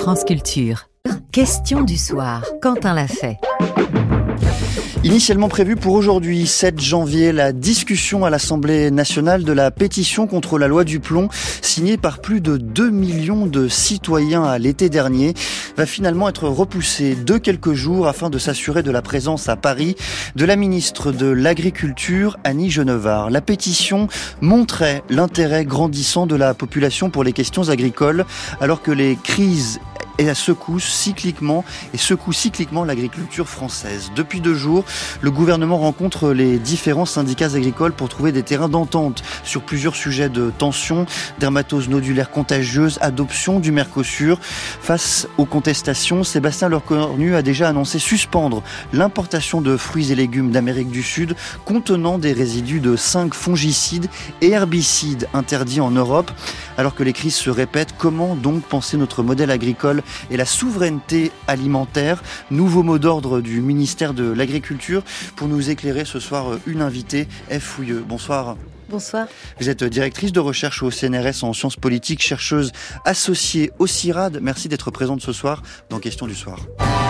France Culture. Question du soir. Quentin l'a fait. Initialement prévue pour aujourd'hui, 7 janvier, la discussion à l'Assemblée nationale de la pétition contre la loi du plomb, signée par plus de 2 millions de citoyens à l'été dernier, va finalement être repoussée de quelques jours afin de s'assurer de la présence à Paris de la ministre de l'Agriculture, Annie Genevard. La pétition montrait l'intérêt grandissant de la population pour les questions agricoles, alors que les crises secouent cycliquement l'agriculture française. Depuis 2 jours, le gouvernement rencontre les différents syndicats agricoles pour trouver des terrains d'entente sur plusieurs sujets de tension, dermatose nodulaire contagieuse, adoption du Mercosur. Face aux contestations, Sébastien Lecornu a déjà annoncé suspendre l'importation de fruits et légumes d'Amérique du Sud contenant des résidus de 5 fongicides et herbicides interdits en Europe. Alors que les crises se répètent, comment donc penser notre modèle agricole et la souveraineté alimentaire? Nouveau mot d'ordre du ministère de l'Agriculture. Pour nous éclairer ce soir, une invitée, Ève Fouilleux. Bonsoir. Bonsoir. Vous êtes directrice de recherche au CNRS en sciences politiques, chercheuse associée au CIRAD. Merci d'être présente ce soir dans Question du soir.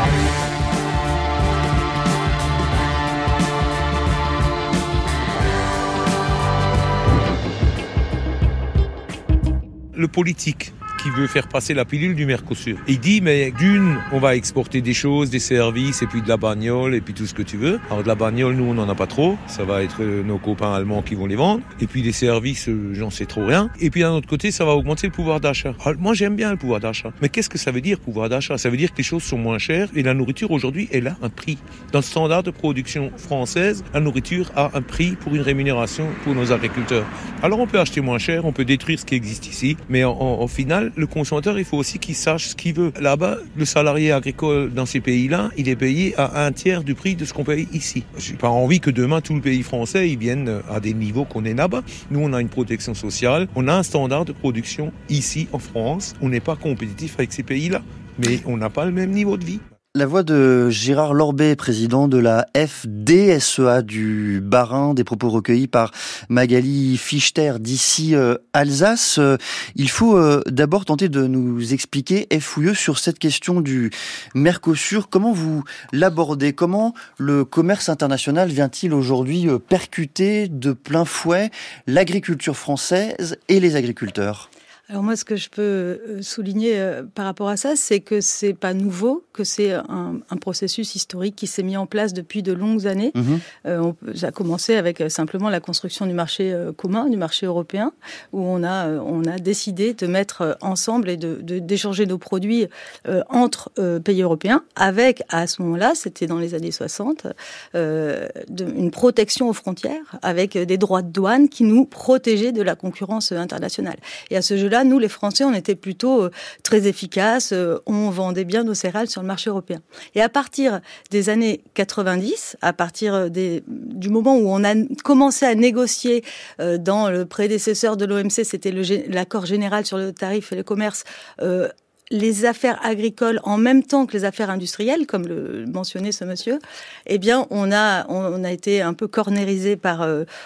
Le politique qui veut faire passer la pilule du Mercosur. Il dit, mais d'une, on va exporter des choses, des services, et puis de la bagnole, et puis tout ce que tu veux. Alors de la bagnole, nous, on n'en a pas trop. Ça va être nos copains allemands qui vont les vendre. Et puis des services, j'en sais trop rien. Et puis d'un autre côté, ça va augmenter le pouvoir d'achat. Alors, moi, j'aime bien le pouvoir d'achat. Mais qu'est-ce que ça veut dire, pouvoir d'achat? Ça veut dire que les choses sont moins chères, et la nourriture, aujourd'hui, elle a un prix. Dans le standard de production française, la nourriture a un prix pour une rémunération pour nos agriculteurs. Alors on peut acheter moins cher, on peut détruire ce qui existe ici, mais au final, le consommateur, il faut aussi qu'il sache ce qu'il veut. Là-bas, le salarié agricole dans ces pays-là, il est payé à 1/3 du prix de ce qu'on paye ici. J'ai pas envie que demain, tout le pays français, ils viennent à des niveaux qu'on est là-bas. Nous, on a une protection sociale, on a un standard de production ici, en France. On n'est pas compétitif avec ces pays-là, mais on n'a pas le même niveau de vie. La voix de Gérard Lorbet, président de la FDSEA du Bas-Rhin, des propos recueillis par Magali Fichter d'ici Alsace. Il faut d'abord tenter de nous expliquer, Ève Fouilleux, sur cette question du Mercosur. Comment vous l'abordez? Comment le commerce international vient-il aujourd'hui percuter de plein fouet l'agriculture française et les agriculteurs? Alors moi, ce que je peux souligner par rapport à ça, c'est que c'est pas nouveau, que c'est un processus historique qui s'est mis en place depuis de longues années. Ça a commencé avec simplement la construction du marché commun, du marché européen, où on a décidé de mettre ensemble et d'échanger nos produits entre pays européens, avec, à ce moment-là, c'était dans les années 60, une protection aux frontières, avec des droits de douane qui nous protégeaient de la concurrence internationale. Et à ce jeu-là, nous, les Français, on était plutôt très efficaces. On vendait bien nos céréales sur le marché européen. Et à partir des années 90, à partir du moment où on a commencé à négocier dans le prédécesseur de l'OMC, c'était l'accord général sur le tarif et le commerce, les affaires agricoles en même temps que les affaires industrielles, comme le mentionnait ce monsieur, eh bien, on a été un peu cornérisé par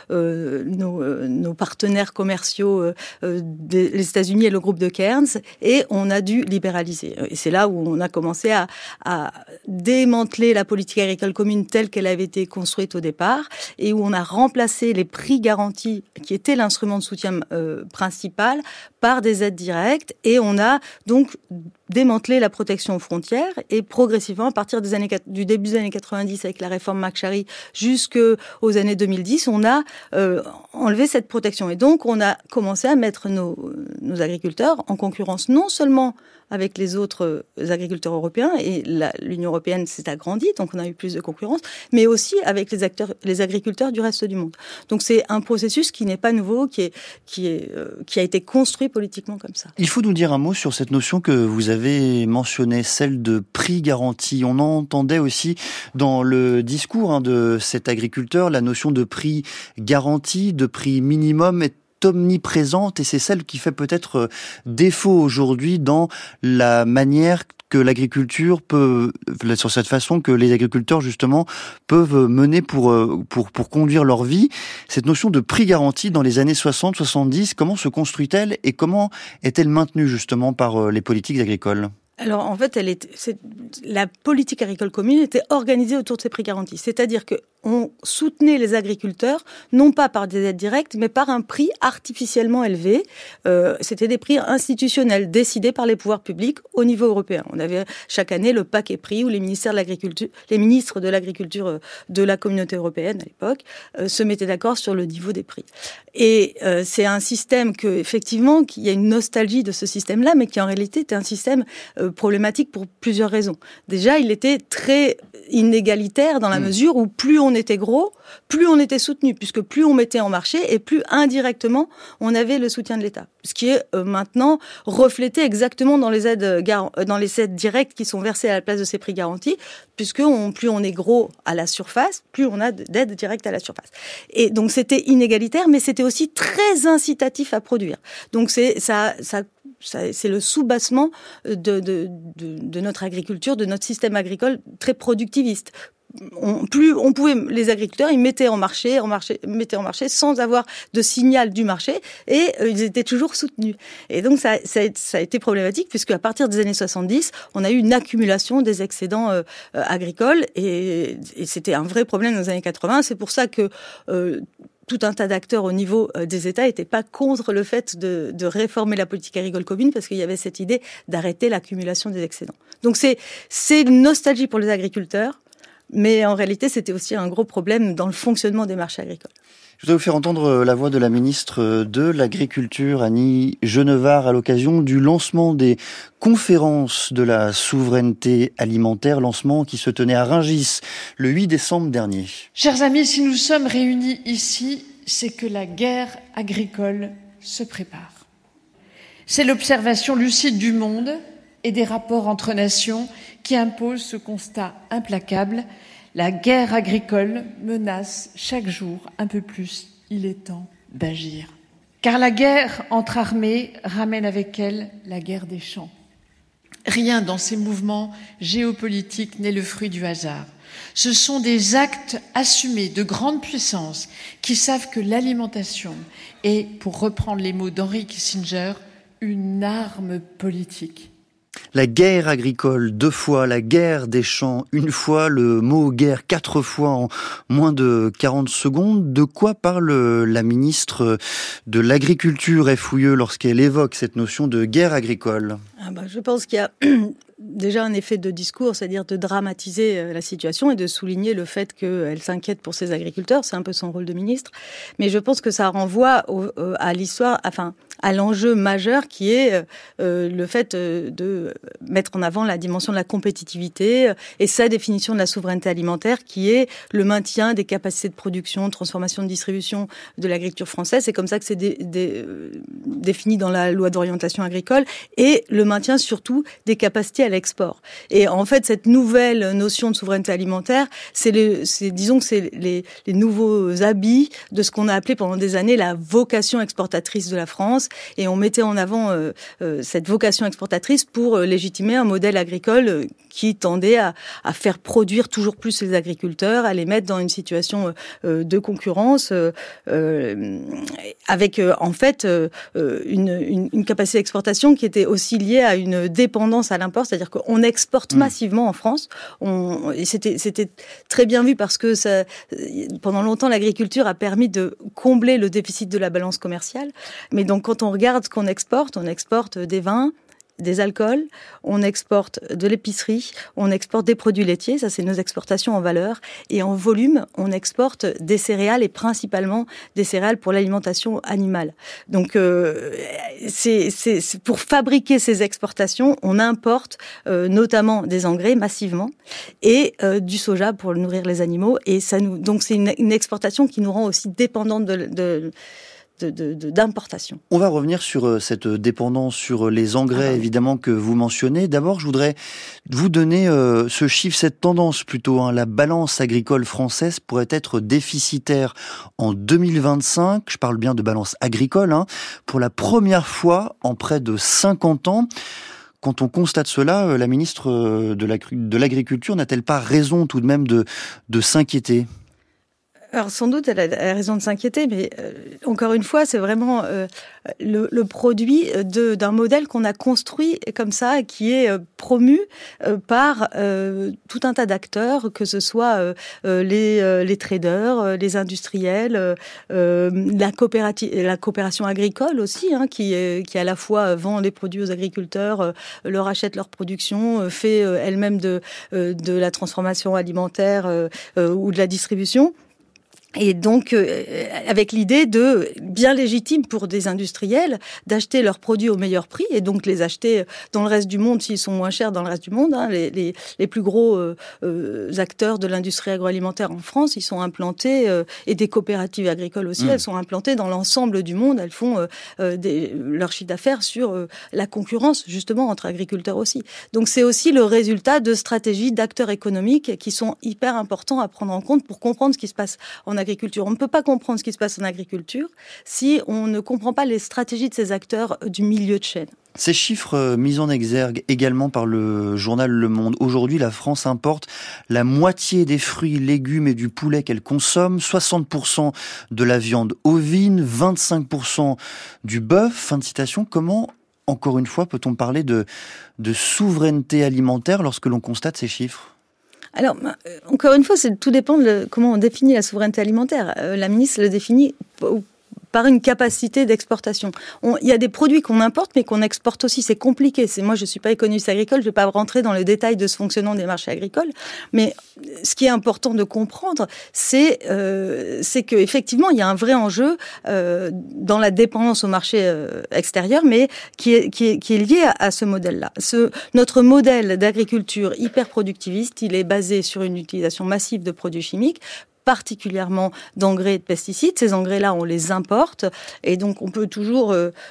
nos partenaires commerciaux les États-Unis et le groupe de Cairns, et on a dû libéraliser. Et c'est là où on a commencé à démanteler la politique agricole commune telle qu'elle avait été construite au départ, et où on a remplacé les prix garantis, qui étaient l'instrument de soutien principal, par des aides directes, et on a donc démanteler la protection aux frontières, et progressivement, à partir du début des années 90, avec la réforme McCharry, jusqu'aux années 2010, on a enlevé cette protection. Et donc, on a commencé à mettre nos agriculteurs en concurrence, non seulement avec les autres agriculteurs européens, et l'Union européenne s'est agrandie, donc on a eu plus de concurrence, mais aussi avec les agriculteurs du reste du monde. Donc c'est un processus qui n'est pas nouveau, qui a été construit politiquement comme ça. Il faut nous dire un mot sur cette notion que vous avez mentionnée, celle de prix garanti. On entendait aussi dans le discours de cet agriculteur la notion de prix garanti, de prix minimum est omniprésente, et c'est celle qui fait peut-être défaut aujourd'hui dans la manière que l'agriculture peut, sur cette façon que les agriculteurs justement peuvent mener pour conduire leur vie. Cette notion de prix garanti dans les années 60-70, comment se construit-elle et comment est-elle maintenue justement par les politiques agricoles ? Alors en fait, la politique agricole commune était organisée autour de ces prix garantis. C'est-à-dire qu'on soutenait les agriculteurs, non pas par des aides directes, mais par un prix artificiellement élevé. C'était des prix institutionnels décidés par les pouvoirs publics au niveau européen. On avait chaque année le paquet prix où les ministres de l'agriculture de la communauté européenne à l'époque se mettaient d'accord sur le niveau des prix. Et c'est un système effectivement, qu'il y a une nostalgie de ce système-là, mais qui en réalité était un système problématique pour plusieurs raisons. Déjà, il était très inégalitaire dans la mesure où plus on était gros, plus on était soutenu, puisque plus on mettait en marché et plus indirectement on avait le soutien de l'État. Ce qui est maintenant reflété exactement dans les aides directes qui sont versées à la place de ces prix garantis, puisque plus on est gros à la surface, plus on a d'aides directes à la surface. Et donc c'était inégalitaire, mais c'était aussi très incitatif à produire. Donc c'est le soubassement de notre agriculture, de notre système agricole très productiviste. Les agriculteurs, ils mettaient en marché sans avoir de signal du marché et ils étaient toujours soutenus. Et donc ça a été problématique puisque à partir des années 70, on a eu une accumulation des excédents agricoles et c'était un vrai problème dans les années 80. C'est pour ça que tout un tas d'acteurs au niveau des États n'étaient pas contre le fait de réformer la politique agricole commune parce qu'il y avait cette idée d'arrêter l'accumulation des excédents. Donc c'est une nostalgie pour les agriculteurs, mais en réalité c'était aussi un gros problème dans le fonctionnement des marchés agricoles. Je voudrais vous faire entendre la voix de la ministre de l'Agriculture, Annie Genevard, à l'occasion du lancement des conférences de la souveraineté alimentaire, lancement qui se tenait à Rungis le 8 décembre dernier. Chers amis, si nous sommes réunis ici, c'est que la guerre agricole se prépare. C'est l'observation lucide du monde et des rapports entre nations qui impose ce constat implacable. La guerre agricole menace chaque jour un peu plus. Il est temps d'agir. Car la guerre entre armées ramène avec elle la guerre des champs. Rien dans ces mouvements géopolitiques n'est le fruit du hasard. Ce sont des actes assumés de grandes puissances qui savent que l'alimentation est, pour reprendre les mots d'Henry Kissinger, une arme politique. La guerre agricole 2 fois, la guerre des champs 1 fois, le mot guerre 4 fois en moins de 40 secondes. De quoi parle la ministre de l'Agriculture Ève Houilleux lorsqu'elle évoque cette notion de guerre agricole ? Je pense qu'il y a déjà un effet de discours, c'est-à-dire de dramatiser la situation et de souligner le fait qu'elle s'inquiète pour ses agriculteurs. C'est un peu son rôle de ministre. Mais je pense que ça renvoie à l'histoire, à l'enjeu majeur qui est le fait de mettre en avant la dimension de la compétitivité et sa définition de la souveraineté alimentaire qui est le maintien des capacités de production, de transformation, de distribution de l'agriculture française. C'est comme ça que c'est défini dans la loi d'orientation agricole et le maintien surtout des capacités à l'export. Et en fait, cette nouvelle notion de souveraineté alimentaire, c'est les nouveaux habits de ce qu'on a appelé pendant des années la vocation exportatrice de la France. Et on mettait en avant cette vocation exportatrice pour légitimer un modèle agricole qui tendait à faire produire toujours plus les agriculteurs, à les mettre dans une situation de concurrence avec en fait une capacité d'exportation qui était aussi liée à une dépendance à l'import, c'est-à-dire qu'on exporte massivement en France. Et c'était très bien vu parce que pendant longtemps l'agriculture a permis de combler le déficit de la balance commerciale. Mais donc quand on regarde ce qu'on exporte, on exporte des vins, des alcools, on exporte de l'épicerie, on exporte des produits laitiers, ça c'est nos exportations en valeur, et en volume, on exporte des céréales et principalement des céréales pour l'alimentation animale. Donc c'est pour fabriquer ces exportations, on importe notamment des engrais massivement et du soja pour nourrir les animaux, et donc c'est une exportation qui nous rend aussi dépendantes d'importation. On va revenir sur cette dépendance, sur les engrais évidemment que vous mentionnez. D'abord, je voudrais vous donner ce chiffre, cette tendance plutôt. La balance agricole française pourrait être déficitaire en 2025. Je parle bien de balance agricole, pour la première fois en près de 50 ans. Quand on constate cela, la ministre de l'Agriculture n'a-t-elle pas raison tout de même de s'inquiéter ? Alors sans doute, elle a raison de s'inquiéter, mais encore une fois, c'est vraiment le produit d'un modèle qu'on a construit comme ça, qui est promu par tout un tas d'acteurs, que ce soit les traders, les industriels, la coopération agricole aussi, hein, qui à la fois vend les produits aux agriculteurs, leur achète leur production, fait elle-même de la transformation alimentaire ou de la distribution. Et donc, avec l'idée de bien légitime pour des industriels d'acheter leurs produits au meilleur prix et donc les acheter dans le reste du monde s'ils sont moins chers dans le reste du monde. Hein. Les plus gros acteurs de l'industrie agroalimentaire en France, ils sont implantés, et des coopératives agricoles aussi, elles sont implantées dans l'ensemble du monde. Elles font leur chiffre d'affaires sur la concurrence, justement, entre agriculteurs aussi. Donc, c'est aussi le résultat de stratégies d'acteurs économiques qui sont hyper importants à prendre en compte pour comprendre ce qui se passe en agriculture. On ne peut pas comprendre ce qui se passe en agriculture si on ne comprend pas les stratégies de ces acteurs du milieu de chaîne. Ces chiffres mis en exergue également par le journal Le Monde. Aujourd'hui, la France importe la moitié des fruits, légumes et du poulet qu'elle consomme, 60% de la viande ovine, 25% du bœuf. Fin de citation. Comment, encore une fois, peut-on parler de souveraineté alimentaire lorsque l'on constate ces chiffres ? Alors, encore une fois, tout dépend de comment on définit la souveraineté alimentaire. La ministre le définit par une capacité d'exportation. Il y a des produits qu'on importe, mais qu'on exporte aussi. C'est compliqué. Moi, je ne suis pas économiste agricole, je ne vais pas rentrer dans le détail de ce fonctionnement des marchés agricoles. Mais ce qui est important de comprendre, c'est qu'effectivement, il y a un vrai enjeu dans la dépendance au marché extérieur, mais qui est lié à ce modèle-là. Notre modèle d'agriculture hyper productiviste, il est basé sur une utilisation massive de produits chimiques, particulièrement d'engrais et de pesticides. Ces engrais-là, on les importe et donc on peut toujours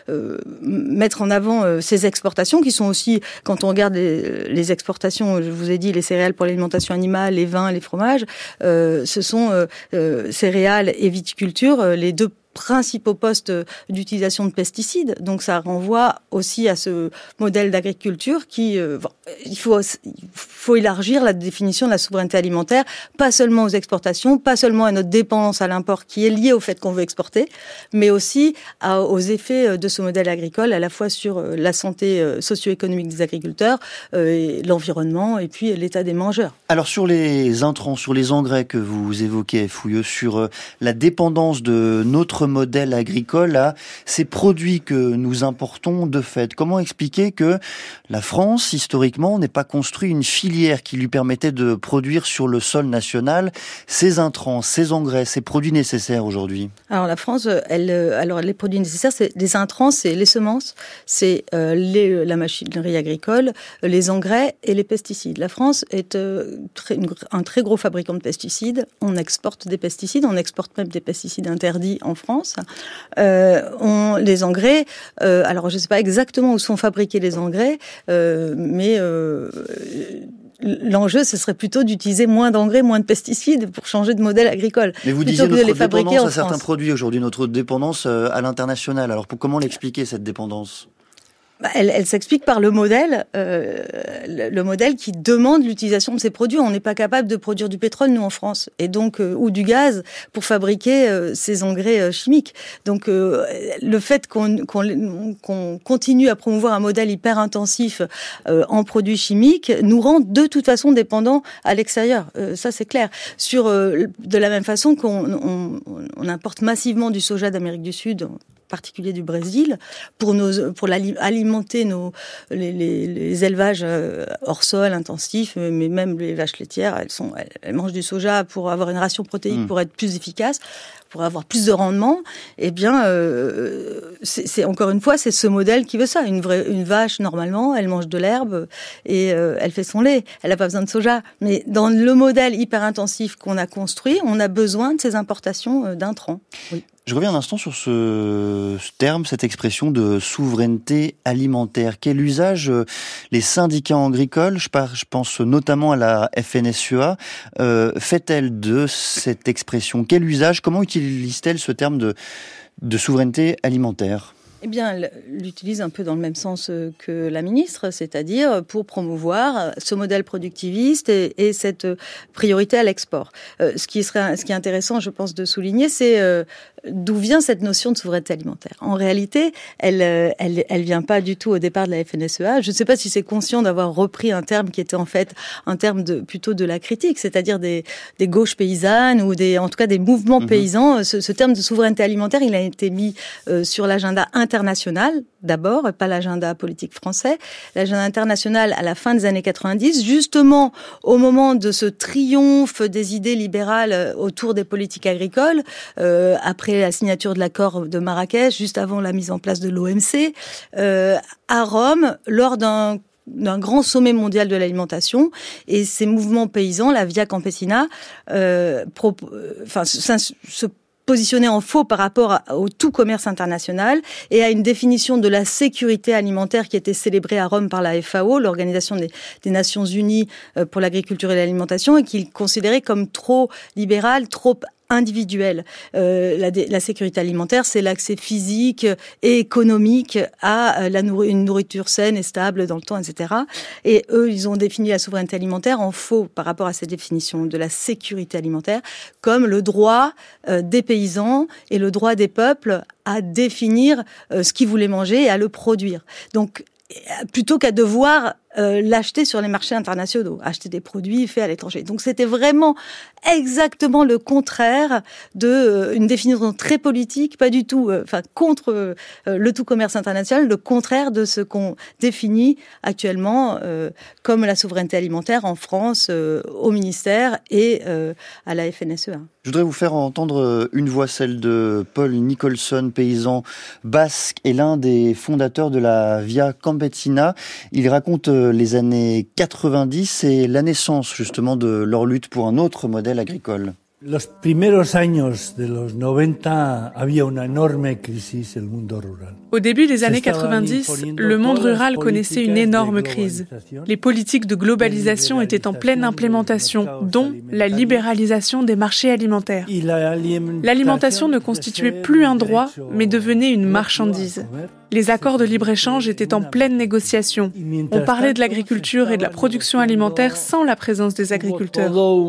mettre en avant ces exportations qui sont aussi, quand on regarde les exportations, je vous ai dit, les céréales pour l'alimentation animale, les vins, les fromages, ce sont céréales et viticulture, les deux principaux postes d'utilisation de pesticides. Donc ça renvoie aussi à ce modèle d'agriculture qui, il faut élargir la définition de la souveraineté alimentaire, pas seulement aux exportations, pas seulement à notre dépendance à l'import qui est liée au fait qu'on veut exporter, mais aussi aux effets de ce modèle agricole, à la fois sur la santé socio-économique des agriculteurs, l'environnement et puis l'état des mangeurs. Alors sur les intrants, sur les engrais que vous évoquez, Fouilleux, sur la dépendance de notre modèle agricole à ces produits que nous importons de fait. Comment expliquer que la France, historiquement, n'ait pas construit une filière qui lui permettait de produire sur le sol national ces intrants, ces engrais, ces produits nécessaires aujourd'hui ? Alors la France, alors les produits nécessaires, c'est les intrants, c'est les semences, c'est la machinerie agricole, les engrais et les pesticides. La France est un très gros fabricant de pesticides. On exporte des pesticides, on exporte même des pesticides interdits en France. Les engrais, alors je ne sais pas exactement où sont fabriqués les engrais, mais l'enjeu, ce serait plutôt d'utiliser moins d'engrais, moins de pesticides pour changer de modèle agricole. Mais vous disiez notre dépendance à certains produits aujourd'hui, notre dépendance à l'international. Alors comment l'expliquer, cette dépendance ? Elle s'explique par le modèle qui demande l'utilisation de ces produits. On n'est pas capable de produire du pétrole, nous, en France, et donc ou du gaz pour fabriquer ces engrais chimiques. Donc, le fait qu'on continue à promouvoir un modèle hyper intensif en produits chimiques nous rend de toute façon dépendants à l'extérieur. Ça, c'est clair. De la même façon qu'on importe massivement du soja d'Amérique du Sud, particulier du Brésil, pour alimenter les élevages hors sol intensifs, mais même les vaches laitières, elles mangent du soja pour avoir une ration protéique, pour être plus efficace, pour avoir plus de rendement. Eh bien, c'est encore une fois, c'est ce modèle qui veut ça. Une vache, normalement, elle mange de l'herbe et elle fait son lait. Elle n'a pas besoin de soja. Mais dans le modèle hyper intensif qu'on a construit, on a besoin de ces importations d'intrants. Oui. Je reviens un instant sur ce terme, cette expression de souveraineté alimentaire. Quel usage les syndicats agricoles, je pense notamment à la FNSEA, fait-elle de cette expression ? Quel usage ? Comment utilise-t-elle ce terme de souveraineté alimentaire ? Eh bien, elle l'utilise un peu dans le même sens que la ministre, c'est-à-dire pour promouvoir ce modèle productiviste et cette priorité à l'export. Ce qui est intéressant, je pense, de souligner, c'est d'où vient cette notion de souveraineté alimentaire. En réalité, elle vient pas du tout au départ de la FNSEA. Je ne sais pas si c'est conscient d'avoir repris un terme qui était en fait un terme plutôt de la critique, c'est-à-dire des gauches paysannes ou en tout cas des mouvements paysans. Ce terme de souveraineté alimentaire, il a été mis sur l'agenda international d'abord, pas l'agenda politique français. L'agenda international à la fin des années 90, justement au moment de ce triomphe des idées libérales autour des politiques agricoles, après la signature de l'accord de Marrakech, juste avant la mise en place de l'OMC, à Rome, lors d'un grand sommet mondial de l'alimentation, et ces mouvements paysans, la Via Campesina, se positionner en faux par rapport au tout commerce international et à une définition de la sécurité alimentaire qui était célébrée à Rome par la FAO, l'Organisation des Nations Unies pour l'agriculture et l'alimentation, et qu'il considérait comme trop libérale, trop individuelle. La sécurité alimentaire, c'est l'accès physique et économique à une nourriture saine et stable dans le temps, etc. Et eux, ils ont défini la souveraineté alimentaire en faux par rapport à cette définition de la sécurité alimentaire comme le droit des paysans et le droit des peuples à définir ce qu'ils voulaient manger et à le produire. Donc, plutôt qu'à devoir l'acheter sur les marchés internationaux, acheter des produits faits à l'étranger. Donc c'était vraiment exactement le contraire de une définition très politique, pas du tout, contre le tout commerce international, le contraire de ce qu'on définit actuellement comme la souveraineté alimentaire en France, au ministère et à la FNSEA. Je voudrais vous faire entendre une voix, celle de Paul Nicholson, paysan basque et l'un des fondateurs de la Via Campesina. Il raconte les années 90 et la naissance justement de leur lutte pour un autre modèle agricole. Los primeros años de los 90 había una enorme crisis el mundo rural. Au début des années 90, le monde rural connaissait une énorme crise. Les politiques de globalisation étaient en pleine implémentation, dont la libéralisation des marchés alimentaires. L'alimentation ne constituait plus un droit, mais devenait une marchandise. Les accords de libre-échange étaient en pleine négociation. On parlait de l'agriculture et de la production alimentaire sans la présence des agriculteurs.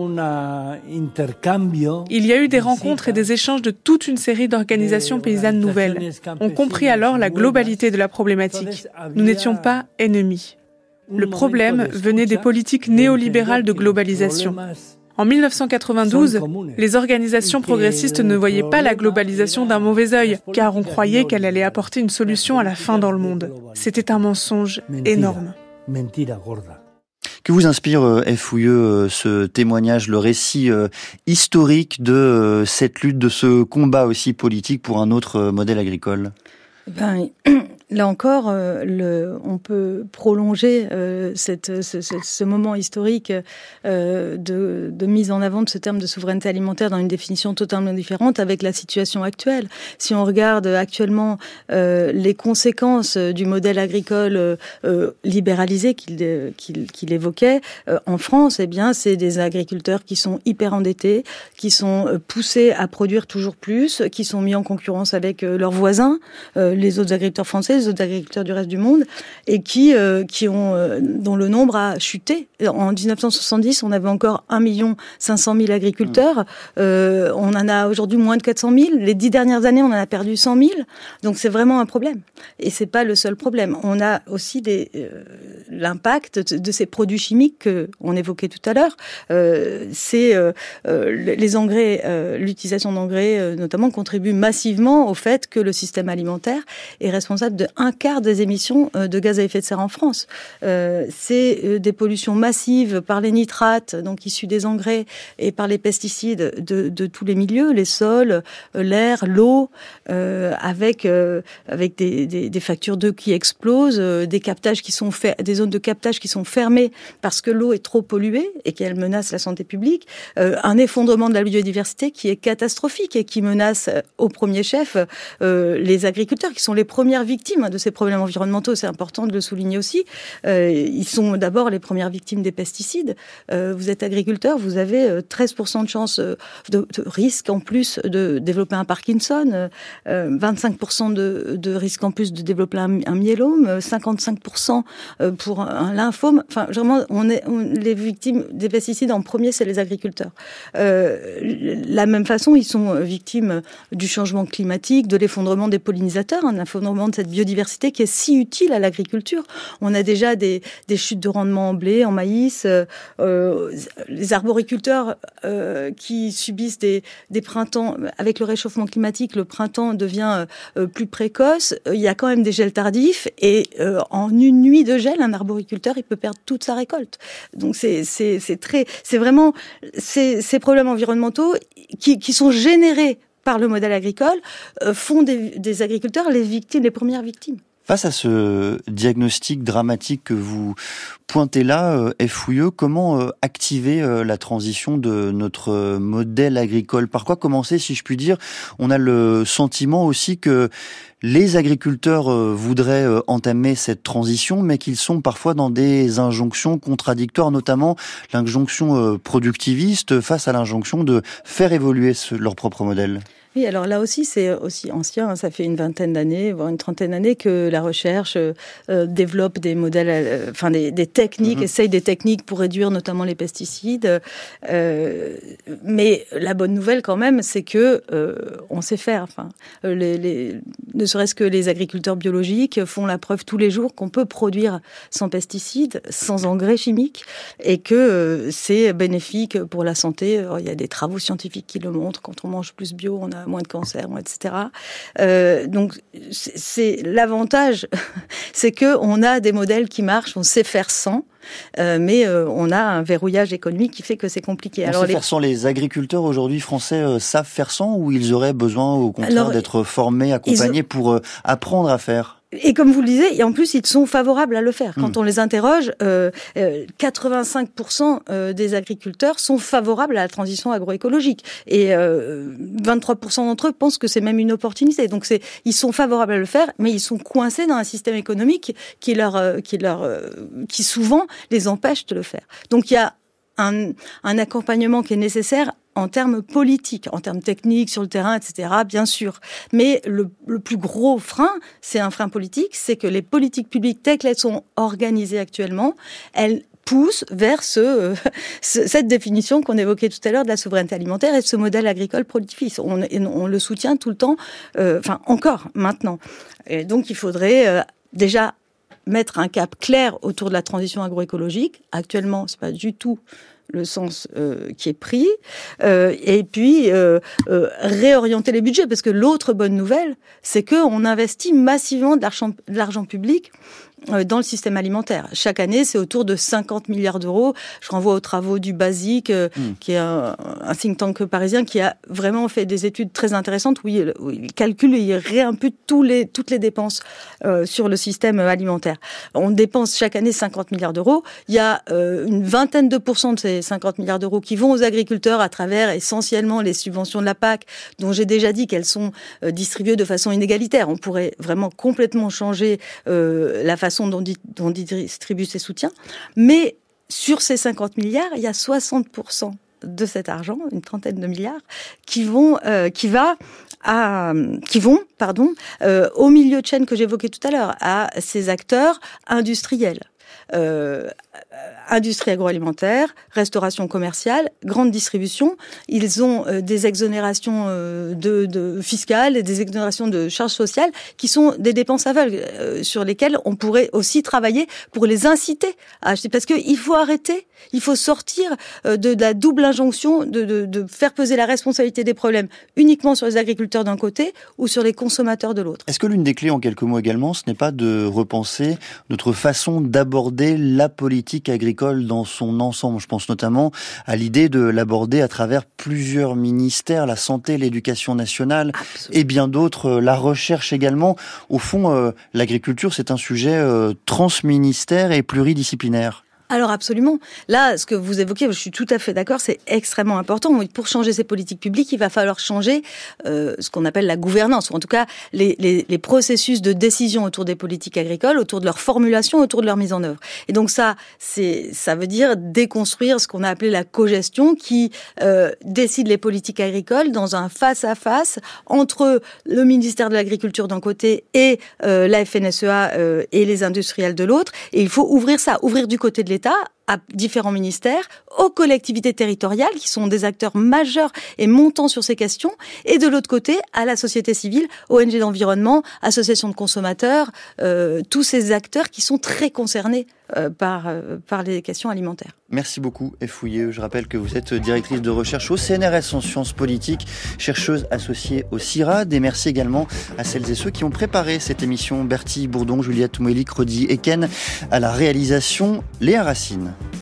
Il y a eu des rencontres et des échanges de toute une série d'organisations paysannes nouvelles. On comprit alors la globalité de la problématique. Nous n'étions pas ennemis. Le problème venait des politiques néolibérales de globalisation. En 1992, les organisations progressistes ne voyaient pas la globalisation d'un mauvais œil, car on croyait qu'elle allait apporter une solution à la faim dans le monde. C'était un mensonge énorme. Que vous inspire, F. Fouilleux, ce témoignage, le récit historique de cette lutte, de ce combat aussi politique pour un autre modèle agricole ? Là encore, on peut prolonger ce moment historique de mise en avant de ce terme de souveraineté alimentaire dans une définition totalement différente avec la situation actuelle. Si on regarde actuellement les conséquences du modèle agricole libéralisé qu'il évoquait en France, eh bien, c'est des agriculteurs qui sont hyper endettés, qui sont poussés à produire toujours plus, qui sont mis en concurrence avec leurs voisins, les autres agriculteurs français, les autres agriculteurs du reste du monde, et dont le nombre a chuté. En 1970, on avait encore 1 500 000 agriculteurs. On en a aujourd'hui moins de 400 000. Les 10 dernières années, on en a perdu 100 000. Donc c'est vraiment un problème. Et c'est pas le seul problème. On a aussi l'impact de ces produits chimiques qu'on évoquait tout à l'heure. Les engrais, l'utilisation d'engrais notamment contribue massivement au fait que le système alimentaire est responsable de 1/4 des émissions de gaz à effet de serre en France. C'est des pollutions massives par les nitrates, donc issus des engrais, et par les pesticides de tous les milieux, les sols, l'air, l'eau, avec des factures d'eau qui explosent, des captages qui sont des zones de captage qui sont fermées parce que l'eau est trop polluée et qu'elle menace la santé publique, un effondrement de la biodiversité qui est catastrophique et qui menace au premier chef les agriculteurs qui sont les premières victimes victimes de ces problèmes environnementaux, c'est important de le souligner aussi. Ils sont d'abord les premières victimes des pesticides. Vous êtes agriculteur, vous avez 13% de chance de risque en plus de développer un Parkinson, 25% de risque en plus de développer un myélome, 55% pour un lymphome. Enfin, vraiment, les victimes des pesticides en premier, c'est les agriculteurs. La même façon, ils sont victimes du changement climatique, de l'effondrement des pollinisateurs, un effondrement de cette biodiversité qui est si utile à l'agriculture. On a déjà des chutes de rendement en blé, en maïs, les arboriculteurs qui subissent des printemps. Avec le réchauffement climatique, le printemps devient plus précoce. Il y a quand même des gels tardifs et en une nuit de gel, un arboriculteur, il peut perdre toute sa récolte. Donc c'est vraiment ces problèmes environnementaux qui sont générés par le modèle agricole font des agriculteurs les premières victimes. Face à ce diagnostic dramatique que vous pointez là, Fouilleux, comment activer la transition de notre modèle agricole? Par quoi commencer, si je puis dire? On a le sentiment aussi que les agriculteurs voudraient entamer cette transition, mais qu'ils sont parfois dans des injonctions contradictoires, notamment l'injonction productiviste face à l'injonction de faire évoluer leur propre modèle. Oui, alors là aussi, c'est aussi ancien. Ça fait une vingtaine d'années, voire une trentaine d'années que la recherche développe des modèles, des techniques, essaye des techniques pour réduire notamment les pesticides. Mais la bonne nouvelle quand même, c'est que on sait faire. Enfin, ne serait-ce que les agriculteurs biologiques font la preuve tous les jours qu'on peut produire sans pesticides, sans engrais chimiques, et que c'est bénéfique pour la santé. Alors, il y a des travaux scientifiques qui le montrent. Quand on mange plus bio, on a moins de cancer, etc. Donc, c'est l'avantage, c'est que on a des modèles qui marchent, on sait faire sans. Mais on a un verrouillage économique qui fait que c'est compliqué. On sait faire sans. Les agriculteurs aujourd'hui français savent faire sans, ou ils auraient besoin au contraire d'être formés, accompagnés pour apprendre à faire? Et comme vous le disiez, et en plus, ils sont favorables à le faire. Quand on les interroge, 85% des agriculteurs sont favorables à la transition agroécologique. Et 23% d'entre eux pensent que c'est même une opportunité. Donc ils sont favorables à le faire, mais ils sont coincés dans un système économique qui souvent les empêche de le faire. Donc il y a un accompagnement qui est nécessaire en termes politiques, en termes techniques, sur le terrain, etc., bien sûr. Mais le plus gros frein, c'est un frein politique, c'est que les politiques publiques, telles qu'elles sont organisées actuellement, elles poussent vers cette définition qu'on évoquait tout à l'heure de la souveraineté alimentaire et de ce modèle agricole productiviste. On le soutient tout le temps, encore maintenant. Et donc il faudrait déjà mettre un cap clair autour de la transition agroécologique. Actuellement, c'est pas du tout le sens qui est pris, et puis réorienter les budgets, parce que l'autre bonne nouvelle, c'est qu'on investit massivement de l'argent public dans le système alimentaire. Chaque année, c'est autour de 50 milliards d'euros. Je renvoie aux travaux du BASIC, qui est un think tank parisien qui a vraiment fait des études très intéressantes où il calcule et il réimpute toutes les dépenses sur le système alimentaire. On dépense chaque année 50 milliards d'euros. Il y a une vingtaine de pourcents de ces 50 milliards d'euros qui vont aux agriculteurs à travers essentiellement les subventions de la PAC, dont j'ai déjà dit qu'elles sont distribuées de façon inégalitaire. On pourrait vraiment complètement changer la façon dont il distribue ses soutiens. Mais sur ces 50 milliards, il y a 60% de cet argent, une trentaine de milliards, qui vont au milieu de chaîne que j'évoquais tout à l'heure, à ces acteurs industriels. Industrie agroalimentaire, restauration commerciale, grande distribution. Ils ont des exonérations fiscales et des exonérations de charges sociales qui sont des dépenses aveugles sur lesquelles on pourrait aussi travailler pour les inciter à acheter. Parce qu'il faut arrêter, il faut sortir de la double injonction de faire peser la responsabilité des problèmes uniquement sur les agriculteurs d'un côté ou sur les consommateurs de l'autre. Est-ce que l'une des clés, en quelques mots également, ce n'est pas de repenser notre façon d'aborder la politique agricole dans son ensemble? Je pense notamment à l'idée de l'aborder à travers plusieurs ministères, la santé, l'éducation nationale. Absolument. Et bien d'autres, la recherche également. Au fond, l'agriculture, c'est un sujet transministère et pluridisciplinaire. Alors absolument. Là, ce que vous évoquez, je suis tout à fait d'accord, c'est extrêmement important. Pour changer ces politiques publiques, il va falloir changer ce qu'on appelle la gouvernance, ou en tout cas les processus de décision autour des politiques agricoles, autour de leur formulation, autour de leur mise en œuvre. Et donc ça veut dire déconstruire ce qu'on a appelé la cogestion, qui décide les politiques agricoles dans un face-à-face entre le ministère de l'Agriculture d'un côté et la FNSEA et les industriels de l'autre. Et il faut ouvrir du côté de l'État à différents ministères, aux collectivités territoriales qui sont des acteurs majeurs et montants sur ces questions, et de l'autre côté à la société civile, ONG d'environnement, associations de consommateurs, tous ces acteurs qui sont très concernés par les questions alimentaires. Merci beaucoup, Ève Fouillé. Je rappelle que vous êtes directrice de recherche au CNRS en sciences politiques, chercheuse associée au CIRAD, et merci également à celles et ceux qui ont préparé cette émission. Bertie Bourdon, Juliette Mouelik, Rodi Eken, à la réalisation, Léa Racine.